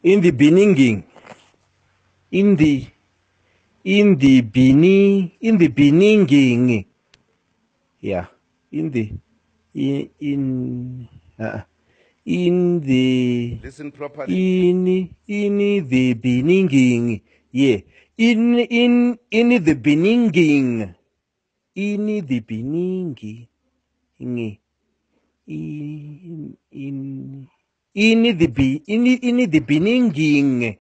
in the beginning, in the beginning, yeah, in the Listen properly. in the beginning, yeah, in the beginning, in the beginning, in the beginning.